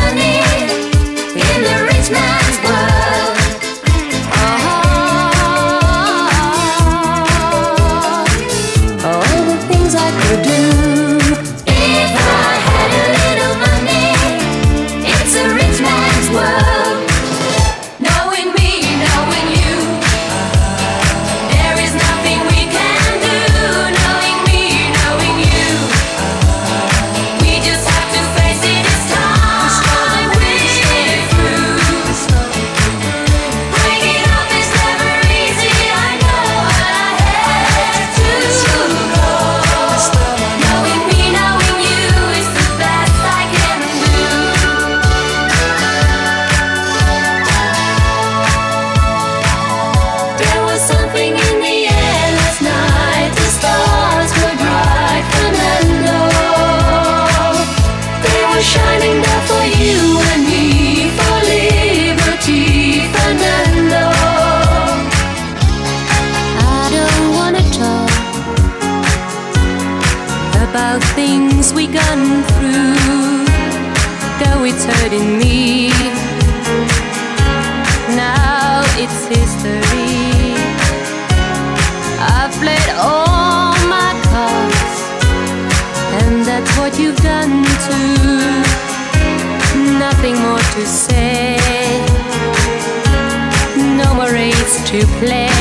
money in the rich man's world. All the things I could do. If I had a little money, it's a rich man's world. Knowing me, knowing you, there is nothing we can do. Knowing me, knowing you, we just have to face it as time we're through. Breaking up is never easy, I know, but I had to go. Knowing me, knowing you is the best I can do. There was something in the air last night. The stars were bright, Fernando. They were shining there for you and me, for liberty, Fernando. I don't wanna talk about things we gone through, though it's hurting me. Now it's history. I've played all my cards, and that's what you've done too. Nothing more to say, no more race to play.